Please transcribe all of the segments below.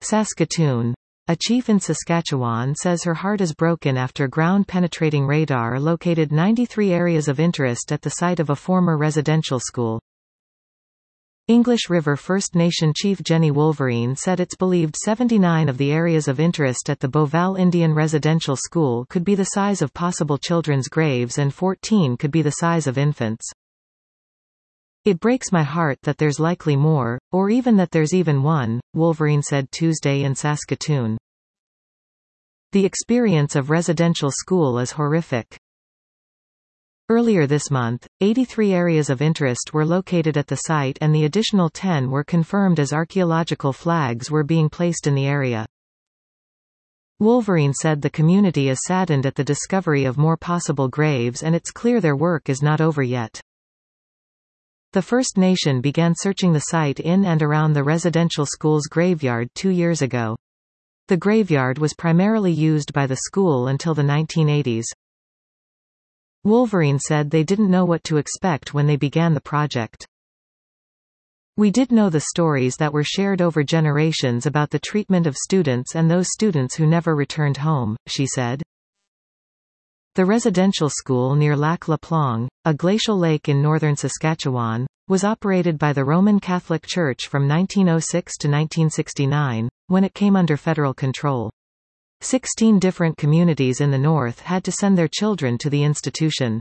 Saskatoon. A chief in Saskatchewan says her heart is broken after ground-penetrating radar located 93 areas of interest at the site of a former residential school. English River First Nation Chief Jenny Wolverine said it's believed 79 of the areas of interest at the Beauval Indian Residential School could be the size of possible children's graves and 14 could be the size of infants. It breaks my heart that there's likely more, or even that there's even one, Wolverine said Tuesday in Saskatoon. The experience of residential school is horrific. Earlier this month, 83 areas of interest were located at the site and the additional 10 were confirmed as archaeological flags were being placed in the area. Wolverine said the community is saddened at the discovery of more possible graves and it's clear their work is not over yet. The First Nation began searching the site in and around the residential school's graveyard 2 years ago. The graveyard was primarily used by the school until the 1980s. Wolverine said they didn't know what to expect when they began the project. We did know the stories that were shared over generations about the treatment of students and those students who never returned home, she said. The residential school near Lac La Plonge, a glacial lake in northern Saskatchewan, was operated by the Roman Catholic Church from 1906 to 1969, when it came under federal control. 16 different communities in the north had to send their children to the institution.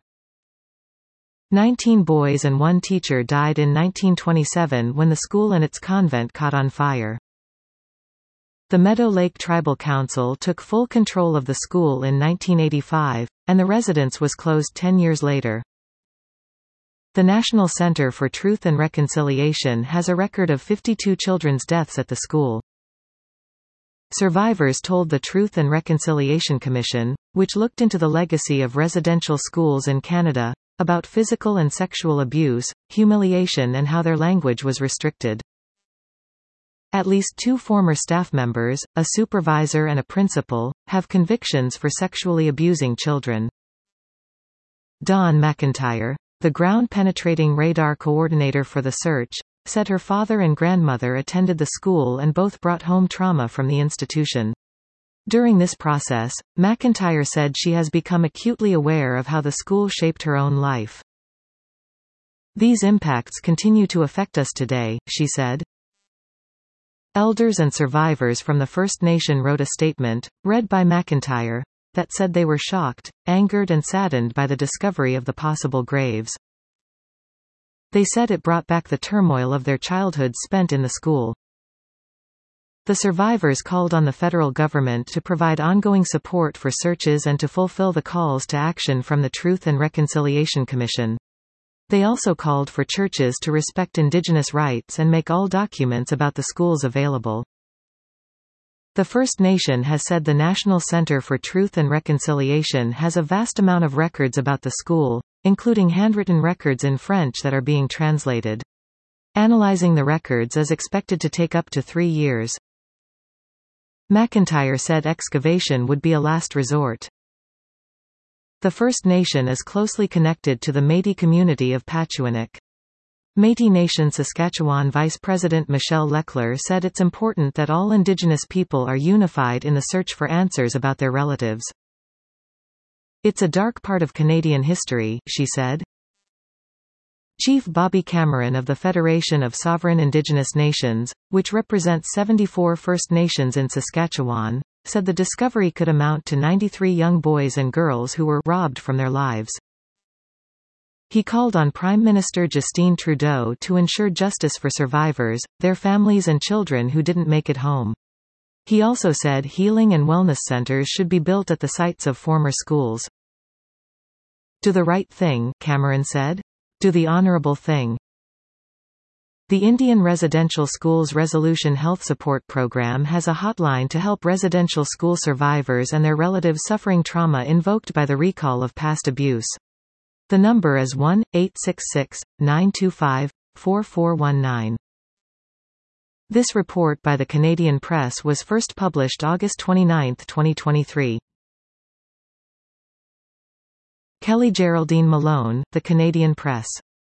19 boys and 1 teacher died in 1927 when the school and its convent caught on fire. The Meadow Lake Tribal Council took full control of the school in 1985, and the residence was closed 10 years later. The National Center for Truth and Reconciliation has a record of 52 children's deaths at the school. Survivors told the Truth and Reconciliation Commission, which looked into the legacy of residential schools in Canada, about physical and sexual abuse, humiliation and how their language was restricted. At least 2 former staff members, a supervisor and a principal, have convictions for sexually abusing children. Dawn McIntyre, the ground-penetrating radar coordinator for the search, said her father and grandmother attended the school and both brought home trauma from the institution. During this process, McIntyre said she has become acutely aware of how the school shaped her own life. These impacts continue to affect us today, she said. Elders and survivors from the First Nation wrote a statement, read by McIntyre, that said they were shocked, angered and saddened by the discovery of the possible graves. They said it brought back the turmoil of their childhoods spent in the school. The survivors called on the federal government to provide ongoing support for searches and to fulfill the calls to action from the Truth and Reconciliation Commission. They also called for churches to respect Indigenous rights and make all documents about the schools available. The First Nation has said the National Center for Truth and Reconciliation has a vast amount of records about the school, including handwritten records in French that are being translated. Analyzing the records is expected to take up to 3 years. McIntyre said excavation would be a last resort. The First Nation is closely connected to the Métis community of Pachuanik. Métis Nation Saskatchewan Vice President Michelle Leclerc said it's important that all Indigenous people are unified in the search for answers about their relatives. It's a dark part of Canadian history, she said. Chief Bobby Cameron of the Federation of Sovereign Indigenous Nations, which represents 74 First Nations in Saskatchewan, said the discovery could amount to 93 young boys and girls who were robbed from their lives. He called on Prime Minister Justin Trudeau to ensure justice for survivors, their families and children who didn't make it home. He also said healing and wellness centers should be built at the sites of former schools. Do the right thing, Cameron said. Do the honorable thing. The Indian Residential Schools Resolution Health Support Program has a hotline to help residential school survivors and their relatives suffering trauma invoked by the recall of past abuse. The number is 1-866-925-4419. This report by the Canadian Press was first published August 29, 2023. Kelly Geraldine Malone, The Canadian Press.